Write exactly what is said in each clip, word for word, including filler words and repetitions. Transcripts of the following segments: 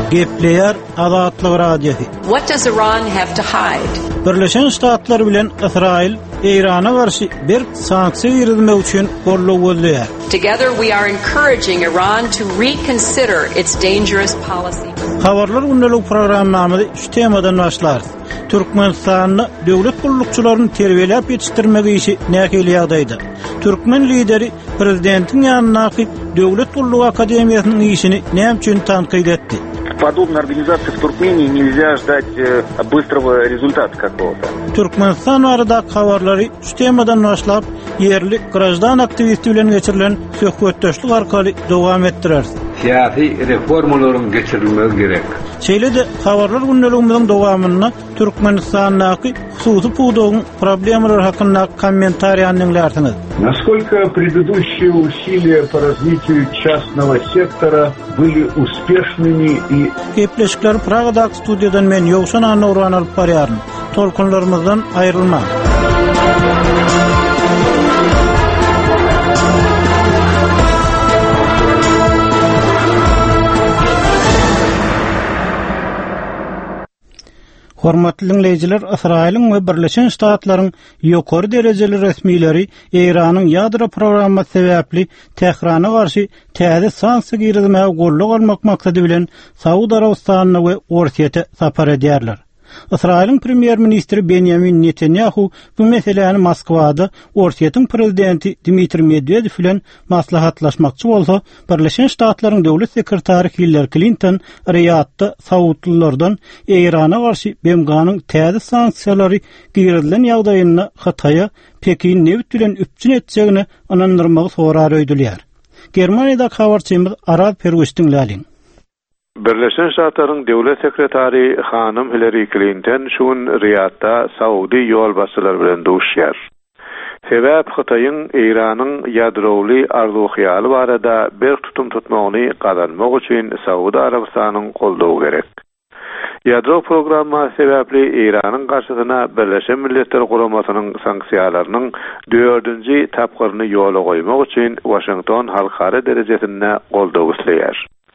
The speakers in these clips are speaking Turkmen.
Gepleyer Azatlyk Radiosu. What does Iran have to hide? Birleşen Ştatlar bilen İsrail İran'a karşı bir sanksiya ýerelme üçin golluk bolýar. Together we are encouraging Iran to reconsider its dangerous policy. Habarlar gündəlik programmamyzy şu temadan başlar. Türkmenistanyny döwlet gullukçylaryny terbiýelep ýetişdirmek işi nähili ýagdaýda. Türkmen lideri prezidentiň ýanyna döwlet gulluk akademiýasynyň işini näme üçin tanqid etdi? Подобной организации в Туркмении нельзя ждать быстрого результата какого-то. Türkmenistan arada habarlary şu temadan başlap yerli grajdan aktivisti bilen geçirilen söhbetdeşlik arkaly dowam etdirer. Siyasi reformaların geçirilmesi gerek. Şeýle de habarlar gündeligimiziň dowamyna Türkmenistanyň hususy puwdugyň problemleri hakynda kommentariýany dinlersiňiz. Насколько предыдущие усилия по развитию частного сектора были успешными и... Gepleşikler Praga'da studiyadan men Ýowşan Anawran alyp barýaryn. Tolkunlarymyzdan aýrylma. Hormatly dinleýijiler, Israýlyň we Birleşen Ştatlaryň ýokary derejeli resmileri Iranyň ýadro programmasy sebäpli Tehrana garşy täze sanksiýa girişmäge golluk almak maksady bilen Saudi Arabistanyna we Orsiýete sapar edýärler. Israýlyň premier ministri Benjamin Netanyahu bu meseleni Moskwada Orsiýetiň prezidenti Dmitri Medvedew bilen maslahatlaşmakçy bolsa, Birleşen Ştatlaryň döwlet sekretary Hillary Clinton Riyadda Saudlylardan Irana garşy B M G'nyň täze sanksiýalary girilen ýagdaýyna Hataýa Pekin nebit bilen üpçün etjegini anandyrmagy sorar öýdülýär. Germaniýada habarçymyz Aral Perwiştiň läliň. Birleşen Ştatlaryň döwlet sekretary hanym Hillary Clinton şuň Riyadda Saudi ýolbaşçylary bilen duşýar. Sebäp Hataýyň Iranyň ýadrowly arzuwhaýaly barada bir tutum tutmagyny gazanmak üçin Saudi Arabistanyň goldawy gerek. Ýadro programma sebäpli Iranyň garşysyna Birleşen Milletler Guramasynyň sanksiýalarynyň dördünji tapgyryny ýola goýmak üçin Washington halkara derejesinde goldawy isleýär.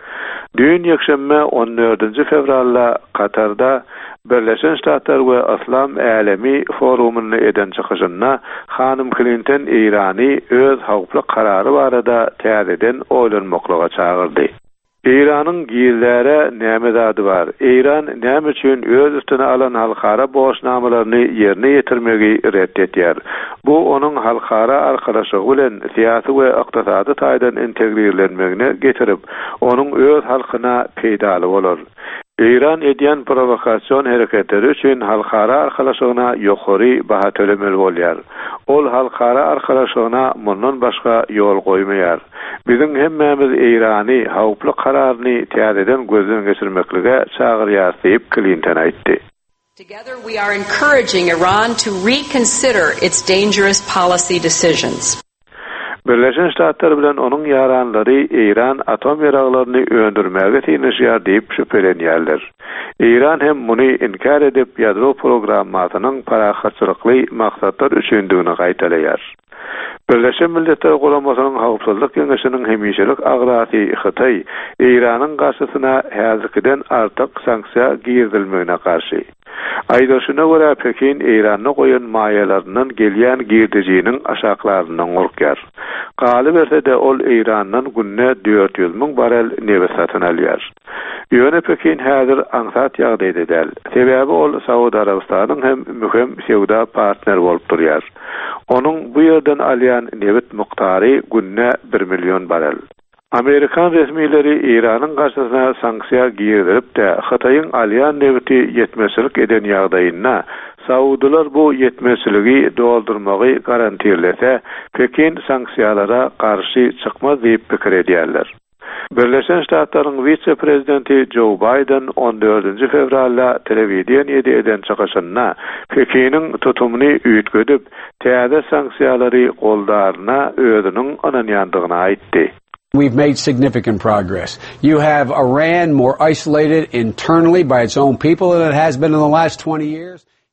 Dün ýekşembe on dördünji fevralda Katarda Birleşen Ştatlar we Islam Alemi forumyny eden çykyşyna hanym Clinton Irany öz hawply karary barada täzeden oýlanmaklyga çagyrdy. İranyň giýillere näme zady bar? İran näme üçin öz üstüne alan halkara boşnamalaryny ýerine ýetirmegi reddetýär. Bu onuň halkara arkalaşygy bilen siýasy we ykdysady taýdan integrirlenmegine getirip, onuň öz halkyna peýdaly bolar. İran edýän provokasiýon hereketleri üçin halkara arkalaşygyna ýokary baha tölemeli bolýar. Ol halkara arkalaşygyna mundan başga ýol goýmaýar. Bizim hemmemiz İrany hawply kararyny täzeden gözden geçirmeklige çagyrýar diýip Clinton aýtdy. Together we are encouraging Iran to reconsider its dangerous policy decisions. Birleşen Ştatlar bilen onuň ýaranlary İran atom ýaraglaryny öndürmäge tiňişýär diýip şüphelenýärler. İran hem muny inkar edip ýadro programmasynyň parahatçylykly maksatlar üçindigini gaýtalaýar. Birleşen Milletler Guramasynyň Hawpsuzlyk Keňeşiniň hemişelik agrasy Hataý Iranyň garşysyna häzirkiden artyk sanksiýa girdilmegine garşy. Aýdaşyna görä Pekin Iranyň goýan maýalarynyň gelýän girdijiniň aşaklarynyň gorkýar. Galy berse de ol Iranyň günne dört yüz miň barel neft satyn alýar. Ýöne Pekin häzir aňsat ýagdaýda däl. Sebäbi ol Saudi Arabistanyň hem mühim sewda partner bolup durýar. Onuň bu ýerden alýan neft miqdary günne bir million barel. Amerikan resmileri İranyň garşysyna sanksiýa girdirip de Hataýyň alýan nefti ýetmezlik eden ýagdaýyna Saudylar bu ýetmezligi doldurmagy garantirlese Pekin sanksiýalara garşy çykmaz diýip pikir edýärler. Birleşen Ştatlaryň vice-prezidenti Joe Biden on dördünji fevralda telewiziýany eden çykyşyna Pekiniň tutumyny üýtgedip täze sanksiýalary goldaryna özüniň ananýandygyny aýtdy. We've made significant progress. You have Iran more isolated internally by its own people than it has been in the last twenty years.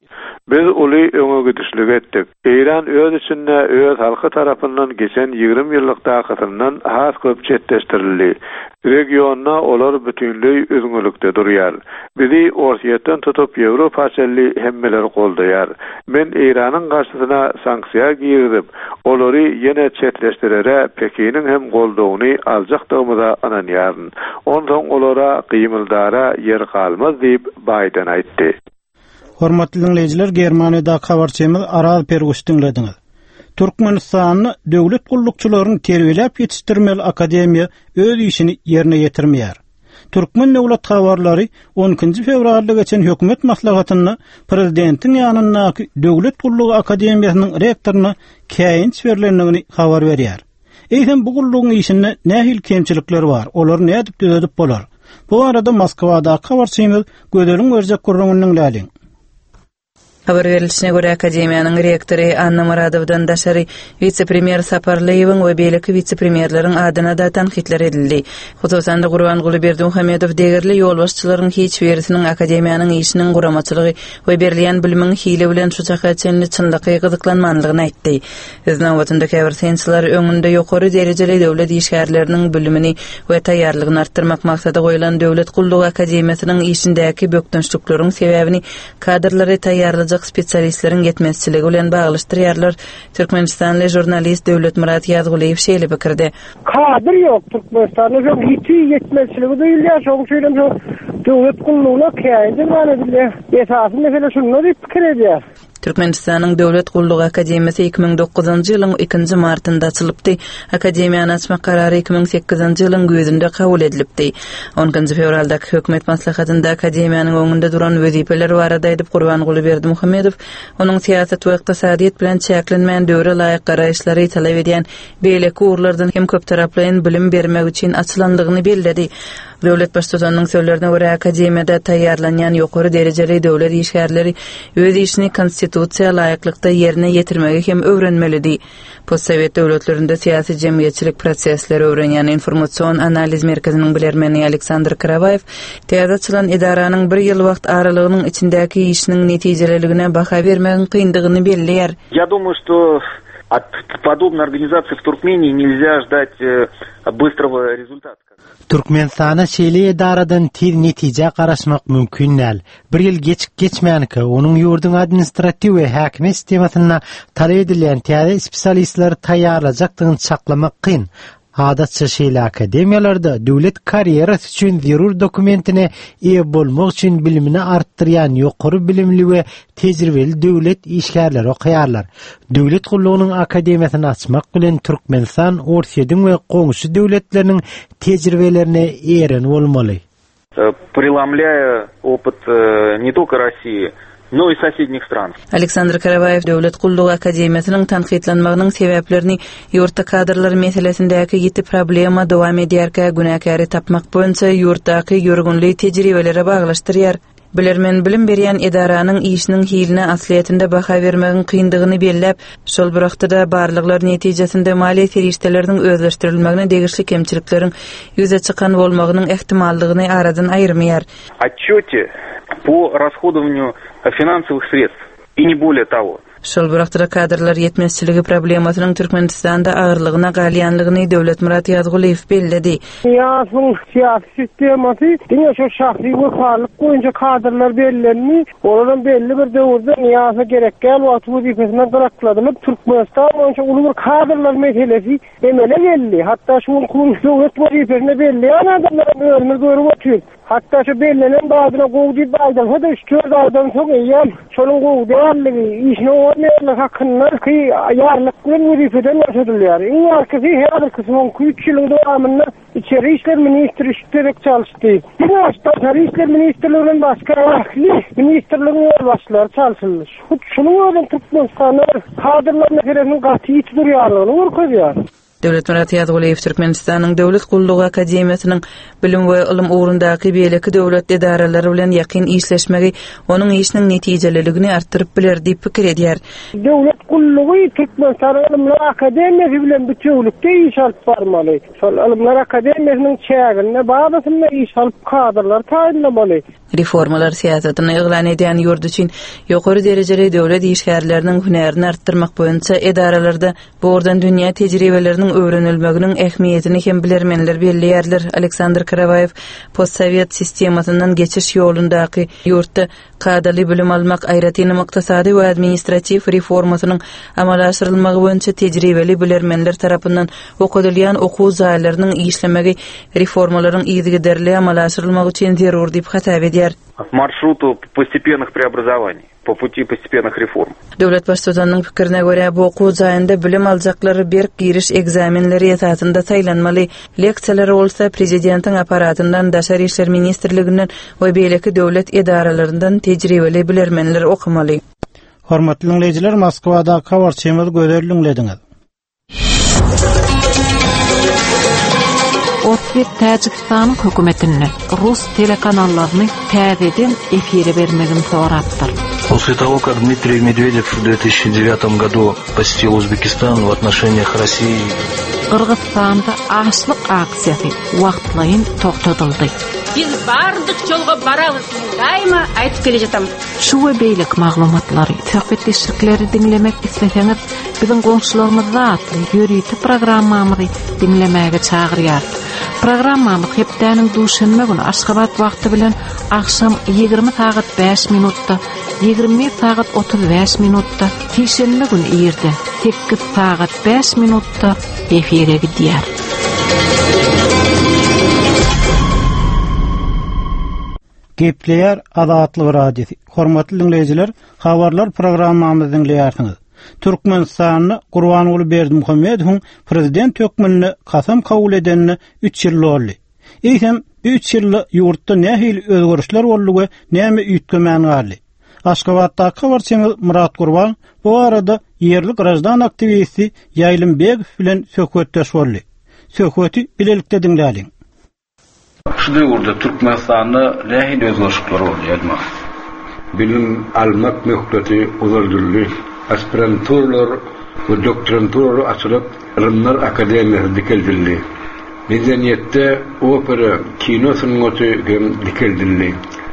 Biz uly öňe gidişlik etdik. Eýran öz içinde öz halky tarapyndan geçen ýygrimi ýyllyk dagatynyň has köp çetleşdirildi. Regionna olar bütünlüği özgürlükde durýar. Bizi ortaýatdan tutup Ýewropa çelli hemmeler goldaýar. Men Eýranyň garşysyna sanksiýa giýirip, olary ýene çetleşdirere Pekiniň hem goldawyny aljakdygymyza ananýaryn. Ondan olara gymyldara ýer galmaz diýip Biden aýtdy. Hormatly dinleyijiler, Germaniýada habarçymyz Aral Perguş dinlediňiz. Türkmenistanyň döwlet gullukçylaryny terbiýelep ýetişdirmeli akademiýa öz işini ýerine ýetirmeýär. Türkmen döwlet habarlary on ikinji fevralda geçen hökümet maslahatyny prezidentiň ýanyndaky döwlet gullugy akademiýasynyň rektoryna käýinç berilendigini habar berýär. Eýsem bu gullugyň işinde nähil kemçilikler bar, olar nädip düzedip bolar? Bu arada Moskwada habarçymyz Gödeliň Örjek gurrungyň läliň. Habar verilişine göre akademiýanyň rektory Anna Muradowdan daşary vice-premier Saparlaýewiň we beýleki vice-premierleriň adyna da tanqidler edildi. Hususan da Gurbanguly Berdimuhammedow degirli ýolbaşçylaryň hiç birisiniň akademiýanyň işiniň guramaçylygy we berilýän bilimiň hile bilen şuçakaçyny çyndyky gyzyklanmanlygyny aýtdy. Bizning wagtyndaky ýarsynçylar öňünde ýokary derejeli döwlet işgärleriniň bilimini we taýýarlygyny artdyrmak maksady goýulan döwlet gullugy akademiýasynyň işindäki bökdünçlikleriň sebäbini kadrlary taýýarlaýan spesialistlerin yetmezçiligi bilen baglaşdyrýarlar. Türkmenistanly jurnalist Döwlet Murat Ýazguliýew şeýle pikirde. Kadr ýok Türkmenistanda, hiç yetmezçiligi diýilýär. Şoň şeýlem şu döwlet gullugyna käýindir bana bilýär. Esasy mesele şunu diýip pikir edýär. Türkmenistanyň Döwlet Gullugy Akademiýasy iki ming dokuzynjy ýylyň ikinji martynda açylypdy. Akademiýany açmak karary iki ming sekizinji ýylyň güýdünde kabul edilipdi. on ikinji fevraldaky hökümet maslahatynda akademiýanyň öňünde duran wezipeler barada edip Gurbanguly Berdimuhammedow onuň siýasat we ykdysadyýet bilen çäklenmän döwre laýyk garaýşlary talap edýän beýleki urlardan hem köp taraply bilim bermek üçin açylandygyny bellädi. Döwlet başçysynyň sözlerine görä akademiýada taýýarlanýan ýokary derejeli döwlet işgärleri öz işini konstitusiýa laýyklykda ýerine ýetirmegi hem öwrenmelidi. Postsovet döwletlerinde siýasy jemgyýetçilik prosesleri öwrenýän informasiýon analiz merkeziniň bilermeni Aleksandr Karavayev täze açylan edaranyň bir ýyl wagt aralygynyň içindäki işiniň netijeleligine baha bermegiň kyndygyny belliýär. Я думаю, что от подобной организации в Туркмении нельзя ждать быстрого результата. Türkmenistana şeýle edaradan tir netije garaşmak mümkin näl. Bir ýyl geçip geçmäniki onuň ýurdun administrativ we häkime sistemasyna talap edilen täze spesialistler taýýarlajakdygyny saklamak kyn. Adatça şeýle akademiýalarda döwlet karýerasy üçin zerur dokumentine eýe bolmak üçin bilimini artdyrýan ýokary bilimli we tejribeli döwlet işgärleri okýarlar. Döwlet gullugynyň akademiýasyny açmak bilen Türkmenistan ortaýadyň we goňşy döwletleriniň tejribelerine eýeren bolmaly. Преломляя опыт не только России, но и соседних стран. Aleksandr Karavayev Döwlet Gullugy Akademiýasynyň tanqidlanmagynyň sebäplerini ýurtda kadrlar meselesindäki ýeti problema dowam edýärkä günäkäri tapmak boýunça ýurtdaky ýörgünlik tejribelere baglaşdyrýar. Bilermen bilim berýän edaranyň işiniň hiline asliýetinde baha bermegiň kyndygyny belläp, şol bir wagtda barlyklar netijesinde maliýe serişdeleriniň özleşdirilmegine degişli kemçilikleriň ýüze çykan bolmagynyň ähtimallygyny aradan aýyrmaýar. Отчёте по расходованию финансовых средств и не более того. Şol bir wagtda kadrlar yetmezçiligi problemasynyň Türkmenistanda agyrlygyna galýanlygyny Döwlet Murat Ýazguliýew belledi. Ýasyň siýasy sistemasy diňe şu şahsy wagtlyk boýunça kadrlar bellenmi, olaryň belli bir döwürde ýasa gerekkel wagt wezifesine bırakyladyp Türkmenistan boýunça uly bir kadrlar meselesi emele geldi. Hatda şu döwlet wezifesine belli adamlar ömür görüp otur. Hatta şu bellenen bazına goýdy baýdan da üç dört aydan soň ýa şonuň goýdy ýarlygy işine olmaýanlyk hakynda ki ýarlyk bilen wezifeden ýaşadylýar. Iň arkasy her bir kysmyň üç ýylyň dowamında içeri işler ministri işlerek çalışdy. Bir başda içeri işler ministrliginden başga ahli ministrligiň başçylary çalışýar. Şonuň öňünde Türkmenistanda kadrlar meselesini gaty durýarlygyny görkezýär. Döwlet Murat Ýazguliýew Türkmenistanyň Döwlet Gullugy Akademiýasynyň bilim we ilim ugrundaky beýleki döwlet edaralary bilen ýakyn işleşmegi onuň işiniň netijeliligini artdyryp biler diýip pikir edýär. Döwlet Gullugy Türkmenistan Ilimler Akademiýasy bilen bütünlükde iş alyp barmaly. Şol Ilimler Akademiýasynyň çägine babasyna iş alyp kadrlar taýinlamaly. Reformalar siyasatyny ýyglan edýän ýurt üçin ýokary derejeli döwlet işgärleriniň hünerini artdyrmak boýunça edaralarda bordan dünýä tejribeleriniň öwrenilmeginiň ähmiýetini hem bilermenler belliýärler. Aleksandr Karavayev postsovet sistematyndan geçiş ýolundaky ýurtda kadaly bilim almak aýratyny muktasady we administrativ reformasynyň amala aşyrylmagy boýunça tejribeli bilermenler tarapyndan okudylýan okuw zaýlarynyň işlemegi reformalaryň ýygyderli amala aşyrylmagy üçin zerur diýip hatap edýär. Маршруту постепенных преобразований, по пути постепенных реформ. Döwlet başçysynyň pikirine görä bu okuw zaýynda bilim aljaklary berk giriş egzaminleri esasında saýlanmaly. Leksiýalar bolsa prezidentiň aparatyndan, Daşary işler ministrliginden we beýleki döwlet edaralaryndan tejribeli bilermenler okumaly. Hormatly dinleýijiler, Moskwada kawarçymyz gözelliňlediňiz. Osvet Täjikistanyň hökümetini Rus telekanallarını täzeden efire bermegini sorapdyr. После того, как Дмитрий Медведев в две тысячи девятом году посетил Узбекистан в отношениях России, Kırgızstanda açlyk aksiyasy wagtlaýyn toktatyldy. Biz bardyk jolga barabız, daima aýtyp kele jatam. Şu we beýlek maglumatlary, tähpetleşikleri dinlemek isleseňiz, biziň goňşularymyz zatly ýörüýti programmamyzy dinlemäge çagyrýar. Programmamyz hepdäniň duşanma günü Aşgabat wagty bilen akşam ýygrimi saat beş minutda, ýygrimi saat otuz beş minutda, şeýşembe günü ýerde sekiz saat beş minutda efire gidýär. Gepleýär Azatlyk radiosi. Hormatly dinleýijiler, habarlar programmamyzy dinleýärsiňiz. Türkmenistanyny Gurbanuly Berdimuhammedowyň prezident hökmüni kasam kabul edenini üç ýyl boldy. Eýsem bu üç ýylda ýurtda nähili özgörüşler boldy we näme üýtgemän garly. Aşgabatda kawarçymyz Murat Gurban bu arada yerli grajdan aktivisti Ýaýlym Begow bilen söhbetdeş boldy. Söhbeti bilelikde dinläliň. Şu döwürde Türkmenistanyny nähili özgörüşler boldy. Bilim almak möhketi uzardyldy. Aspiranturlar ve doktoranturlar açılıp Rımlar Akademiyası dikeldildi. Medeniyette opera, kino sanatı hem dikeldildi.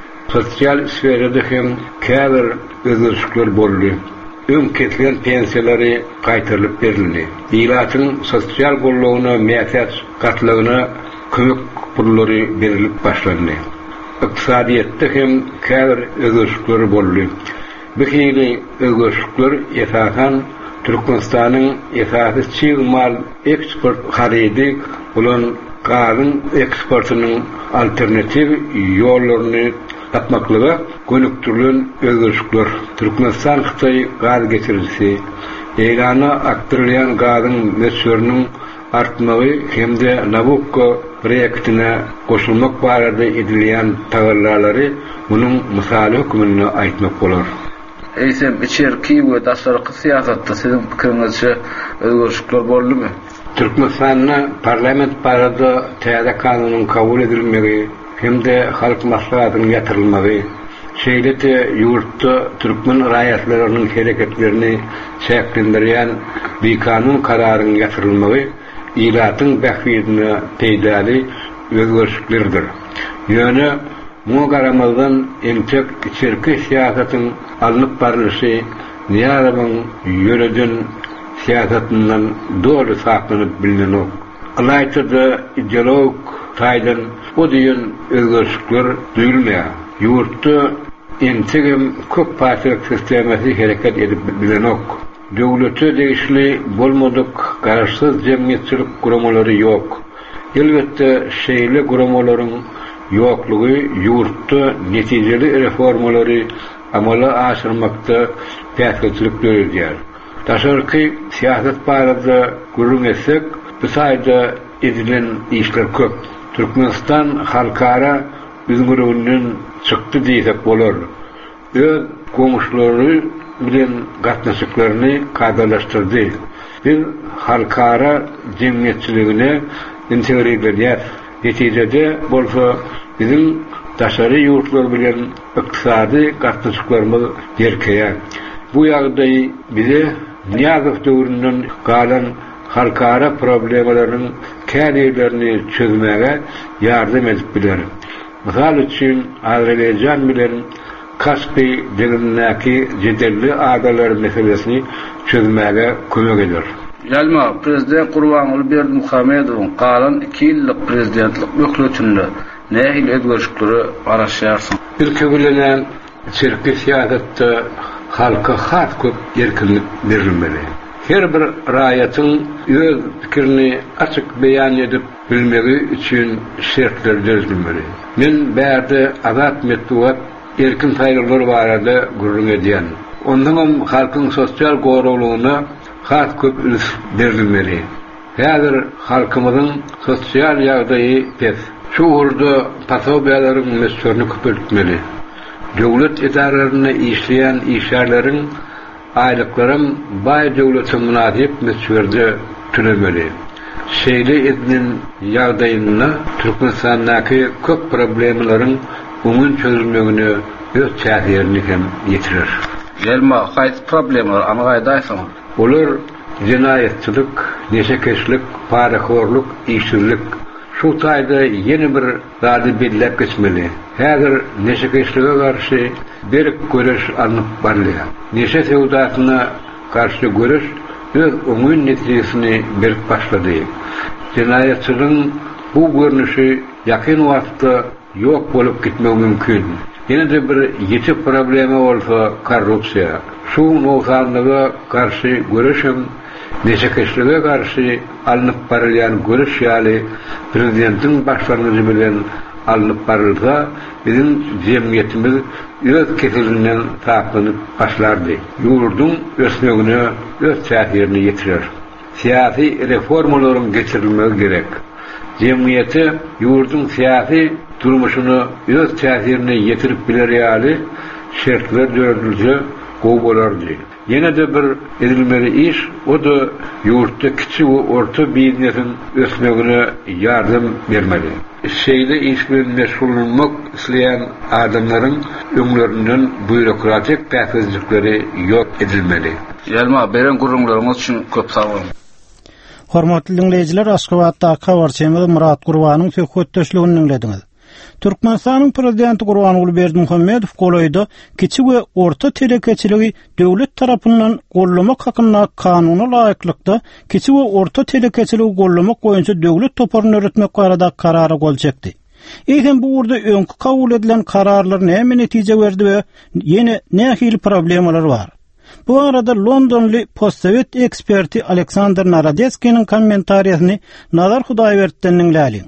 Sosyal sferede hem käbir özgürlükler boldy. Üm kesilen pensiýalary gaýtyrlyp berildi. Ýylatyň sosial gollugyna mäsat gatlygyna kömek pullary berilip başlandy. Iqtisadiýetde hem käbir özgürlükler boldy. Bu hili özgürlükler esasan Türkmenistanyň esasy çygymal eksport haridi bolan gazyn eksportynyň alternativ ýollaryny tapmaklyga gönükdirilen özgürlükler. Türkmenistan Hytaý gaz geçirisi, Eýlana aktarylýan gazyň möçberiniň artmagy hemde Nabucco proýektine goşulmak barada edilýän taýýarlary munyň misaly hökmüni aýtmak bolar. Eýsem içerki we daşarky siýasatda siziň pikiriňizçe özgürlükler boldymy? Türkmenistanyň parlament barada täze kanunyň kabul edilmegi hemde halk maslahatynyň ýatyrylmagy, şeýleti ýurtda türkmen raýatlarynyň hereketlerini çäklendirýän bir kanun kararynyň ýatyrylmagy ýylatyň bähwidine peýdali özgürlüklerdir. Ýöne bu garamazdan emtek içerki siýasatyň alınıp barlyşy niýaramyň ýöreden siýasatyndan dolu saklanyp bilinok. Alaýtda ideolog taýdan o diýen özgürlükler duýulmaýar. Ýurtda entegem köp partiýa sistematy hereket edip bilinok. Döwlete degişli bolmadyk garaşsyz jemgyýetçilik guramalary ýok. Elbetde şeýle guramalaryň ýoklugy ýurtda netijeli reformalary amala aşyrmakda täsirçilik görýär. Daşarky siýasat barada görüňetsek, bu saýda edilen işler köp. Türkmenistan halkara üzgürlüğünden çykdy diýsek bolar. Öz goňşulary bilen gatnaşyklaryny kadalaşdyrdy. Bir halkara jemgyýetçiligine integre edilýär. Netijede bolsa bizim daşary ýurtlar bilen ykdysady gatnaşyklarymyz derkeýär. Bu ýagdaý bize Niýazow döwründen galan halkara problemalaryň kälilerini çözmäge ýardam edip biler. Misal üçün Azerbaycan bilen Kaspi denilinäki jedelli agalar meselesini çözmäge kömek eder. Yalma Prezident Gurbanuly Berdimuhammedowyň galan iki ýyllyk prezidentlik möhletinde nähil özgörüşleri araşýarsyň? Ilki bilenen çerki siýasatda halka hat köp erkinlik berilmeli. Her bir raýatyň öz pikirini açyk beýan edip bilmegi üçin şertler düzülmeli. Men bärde azat metduat erkin saýlalar barada gurrun edýän. Ondan halkyň sosial goruglygyna hat köp ülüs berilmeli. Häzir halkymyzyň sosial ýagdaýy pes. Şu urda pasobiýalaryň meslerini köpeltmeli. Döwlet idaralaryna işleýän işgärleriň aýlyklaryň baý döwletiň münasip mesleğinde türemeli. Şeýle edinin ýagdaýyna Türkmenistandaky köp problemlaryň umum çözülmegine öz täsirini hem ýetirir. Gelme, haýsy problemler anaýda aýsaň? Olar jinayetçilik, neşekeşlik, paraxorluk, işsizlik. Şu taýda ýeni bir zady bellep geçmeli. Häzir neşekeşlige garşy berk göreş alınıp barlýar. Neşe sewdasyna garşy göreş öz umum netijesini berip başlady. Jinayetçiligiň bu görnüşi ýakyn wagtda ýok bolup gitmegi mümkin. Ýene de bir ýeti problemi bolsa korrupsiýa. Şu nowsanlyga garşy göreşim neşekeşlige garşy alınıp barylýan görüş ýaly prezidentiň başlangyjy bilen alınıp barylsa, bizim jemgyýetimiz öz keselinden taýlanyp başlardy. Ýurdun ösmegine öz täsirini ýetirir. Siýasy reformalaryň geçirilmegi gerek. Jemgyýeti ýurdun siýasy durmuşyny öz täsirini ýetirip biler ýaly şertler dördülse gowy bolardy. Ýene de bir edilmeli iş, o da ýurtda kiçik we orta biznesin ösmegine ýardam bermeli. Şeýle iş bilen meşgullanmak isleýän adamlaryň öňlerinden bürokratik täsirlikleri ýok edilmeli. Ýalma beren gurrunlaryňyz üçin köp sag bolun. Hormatly dinleýijiler, Aşgabatda habarçymyz Murat Gurbanyň söhbetdeşligini dinlediňiz. Türkmenistanyň prezidenti Gurbanuly Berdimuhammedow golaýda kiçik we orta telekeçiligi döwlet tarapyndan gollamak hakynda kanuny laýyklykda kiçik we orta telekeçiligi gollamak boýunça döwlet toparyny öretmek barada karara gol çekdi. Eýsem bu urda öňkü kabul edilen kararlar näme netije berdi we ýene nähili problemler bar. Bu arada Londonly postsovet eksperti Aleksandr Narodetskiň kommentariýasyny Nazar Hudaýberdiň dinläýin.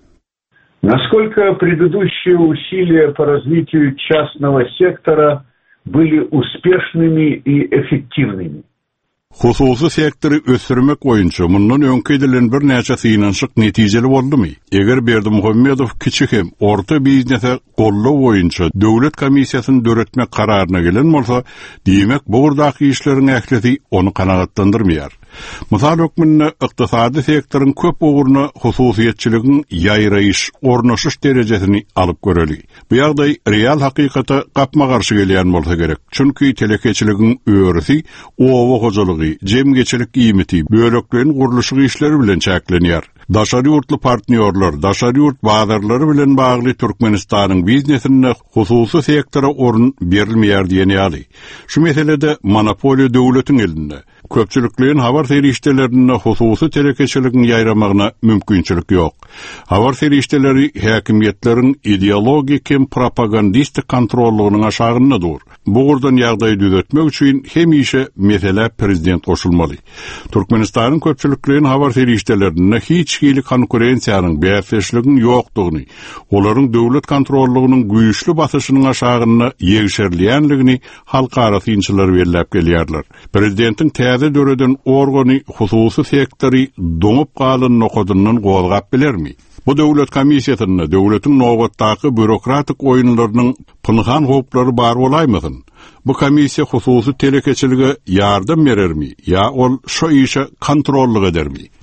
Насколько предыдущие усилия по развитию частного сектора были успешными и эффективными? Hususy sektory ösürmek boýunça mundan öňkü edilen bir näçe synanşyk netijeli boldymy? Eger Berdimuhammedow kiçik hem orta biznese gollaw boýunça döwlet komissiýasyny döretmek kararyna gelen bolsa, diýmek bu urdaky işleriň ähleti onu kanagatlandyrmaýar. Mysal hökmünde ykdysady sektoryň köp uğuruna hususiýetçiligiň ýaýraýyş, ornaşyş derejesini alyp göreli. Bu ýagdaý real hakykata gapma garşy gelýän bolsa gerek. Çünki telekeçiligiň öwrüsi, owa hojalygy, jemgeçilik iýmiti, böleklerin guruluşy işleri bilen çäklenýär. Daşary ýurtly partnýorlar, daşary ýurt bazarlary bilen bagly Türkmenistanyň biznesine hususy sektora orun berilmeýär diýen ýaly. Şu meselede monopoliýa döwletiň elinde. Köpçülüklerin habar seriştelerine hususy telekeçiligiň ýaýramagyna mümkinçilik ýok. Habar serişteleri häkimiýetlerin ideologik hem propagandistik kontrollugynyň aşagynda dur. Bu gurdan ýagdaýy düzeltmek üçin hemişe mesele prezident goşulmaly. Türkmenistanyň köpçülüklerin habar seriştelerine hiç hili konkurensiýanyň bäsleşliginiň ýokdugyny, olaryň döwlet kontrollugynyň güýçli basyşynyň aşagynda ýegişerleýänligini halkara synçylar berläp gelýärler. Prezidentiň täze döreden organy hususy sektory doňup galan nokodundan gozgap bilermi? Bu döwlet komissiýasyna döwletiň nowatdaky bürokratik oýunlarynyň pynhan hoplary bar bolaýmydyň? Bu komissiýa hususy telekeçilige ýardam berermi? Ya ol şo işe kontrollyk edermi?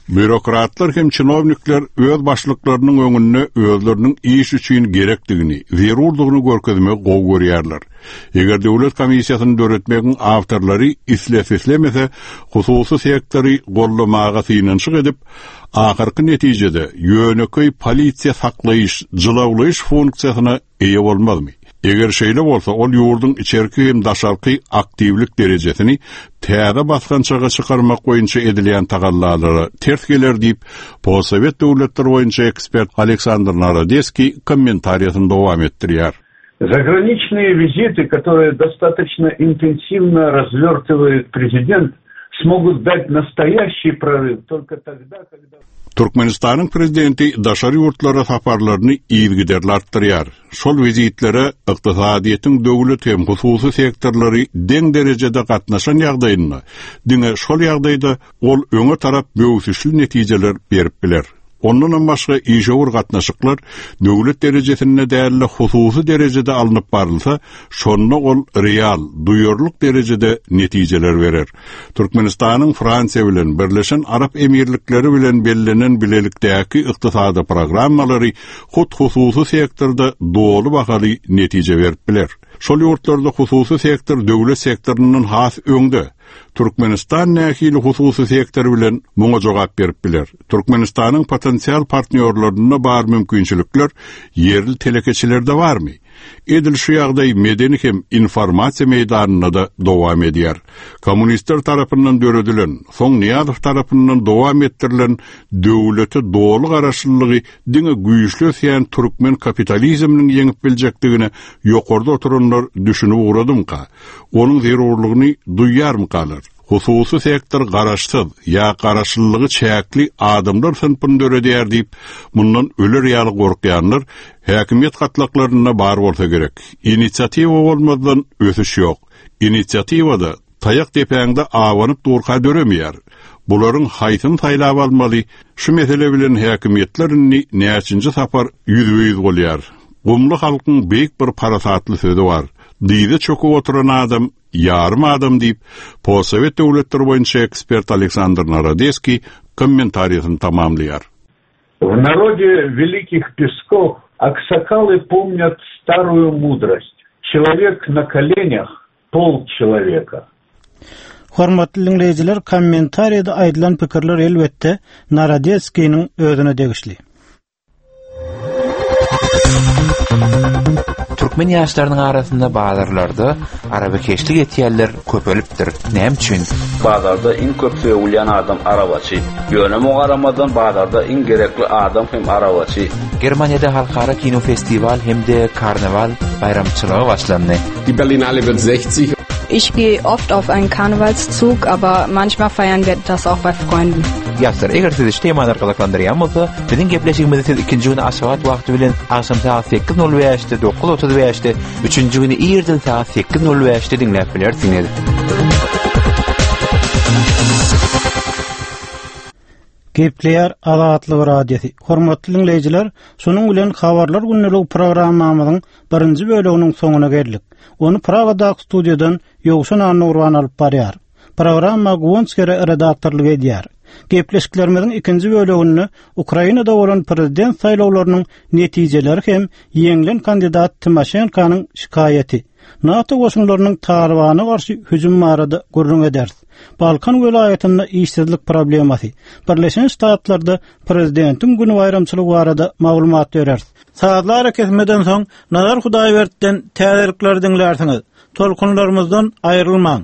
Bürokratlar hem çinovnikler öz başlıklarının öňünde özlerinin iş üçin gerekdigini, zerurdygyny görkezmek gowy görýärler. Eger döwlet komissiýasyny döretmegiň awtorlary islepeslemese, hususy sektory gollamaga synanşyk edip, ahyrky netijede ýöneköy polisiýa saklaýyş, jylawlaýyş funksiýasyna eýe bolmazmy? Eger şeýle bolsa, ol ýurdun içerki hem daşarky aktivlik derejesini täze basgançaga çykarmak boýunça edilýän tagallalary ters geler diýip, possovet döwletleri boýunça ekspert Aleksandr Narodeski kommentariýasyny dowam etdirýär. Заграничные визиты, которые достаточно интенсивно развертывает президент, смогут дать настоящий прорыв только тогда, когда... Türkmenistanyň prezidenti daşary ýurtlara saparlaryny ýygyderli artdyrýar. Şol vizitlere ykdysadyýetin döwlet hem hususy sektorlary deň derejede gatnaşan ýagdaýyna, diňe şol ýagdaýda ol öňe tarap böwsüşli netijeler berip biler. Ondan başga işewur gatnaşyklar döwlet derejesinde däli hususy derejede alınıp barylsa, şonda ol real, duýurluk derejede netijeler berer. Türkmenistanyň Fransiýa bilen Birleşen Arap Emirlikleri bilen bellenen bilelikdäki ykdysady programmalary hut hususy sektorda dolu bakaly netije berip biler. Şol ýurtlarda hususy sektor döwlet sektorunyň has öňde. Türkmenistan nähili hususy sektor bilen muňa jogap berip biler. Türkmenistanyň potensial partnerlaryna bar mümkinçilikler yerli telekeçilerde barmy? Edil şu ýagdaý medeni hem informasiýa meýdanyna da dowam edýär. Kommunistler tarapyndan döredilen, soň Niýazow tarapyndan dowam ettirilen döwleti dolu garaşlygy diňe güýçli ýan türkmen kapitalizminiň ýeňip biljekdigine ýokarda oturanlar düşünüp uğradymka, onuň zerurlygyny duýýarmy kalar? Hususy sektor garaşsyz ýa garaşlygy çäkli adamlar sınpyny döredýär diýip, mundan öler ýaly gorkýanlar häkimiýet gatlaklaryna bar bolsa gerek. Inisiatiwa bolmadan ösüş ýok. Inisiativada taýak tepäňde awanyp durka döremeýär. Bularyň haýsyn taýlap almaly. Şu mesele bilen häkimiýetlerini näçinji sapar ýüzbeýiz bolýar. Gumly halkyň beýik bir parasatly sözi bar. Diýde çöküp oturan adam yarım adam deyip, possovet döwletleri boýunça ekspert Aleksandr Narodeski kommentariýasyny tamamlaýar. В народе великих песков аксакалы помнят старую мудрость. Человек на коленях — пол человека. Hormatly dinleýijiler, kommentariýada aýdylan pikirler elbetde Narodeskiň özüne degişli. Türkmen ýaşlarynyň arasynda bazarlarda arabakeşlik etýärler köpelipdir. Näme üçin? Bazarda iň köp söýülýän adam arabaçy. Ýöneme garamadan bazarda iň gerekli adam hem arabaçy. Germaniýada halkara kino festival hemde karnaval bayramçylygy başlandy. Die Berlinale wird sechzig. Ich gehe oft auf einen Karnevalszug, aber manchmal feiern wir das auch bei Freunden. Ýaşlar, eger siz iştemalar galaklandyran bolsa, biziň gepleşigimizi siz ikinji güni aşagat wagty bilen akşam saat sekiz nol beşde, dokuz otuz beşde, üçünji güni ýerden saat sekiz nol beşde dinläp bilersiňiz. Gepleýär Azatlyk radiosi. Hormatly dinleýijiler, şonuň bilen habarlar günnelik programmamyzyň birinji böleginiň soňuna geldik. Onu Pragadaky studiýadan Ýogşan Anurwan alyp barýar. Programma Gonskere redaktorlygy edýär. Gepleşiklerimiziň ikinji bölegini Ukrainada bolan prezident saýlawlarynyň netijeleri hem ýeňilen kandidat Tymoshenkanyň şikaýeti, NATO goşunlarynyň Talibana garşy hüjüm barada gurrun eder. Balkan welaýatynda işsizlik problemasy, Birleşen Ştatlarda prezidentiň güni bayramçylygy barada maglumat berer. Saatlar kesmeden soň Nazar Hudaýberdiň täzelikleri dinlersiňiz. Tolkunlarymyzdan aýrylmaň.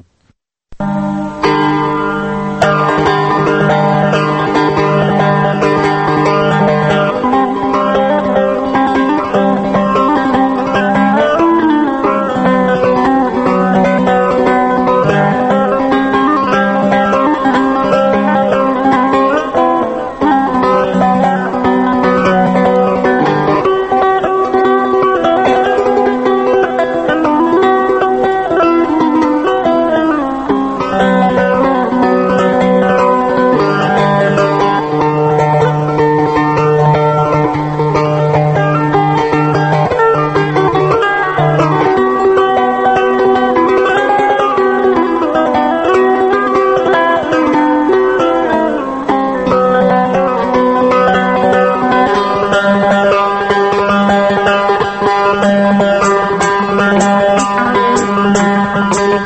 Thank you.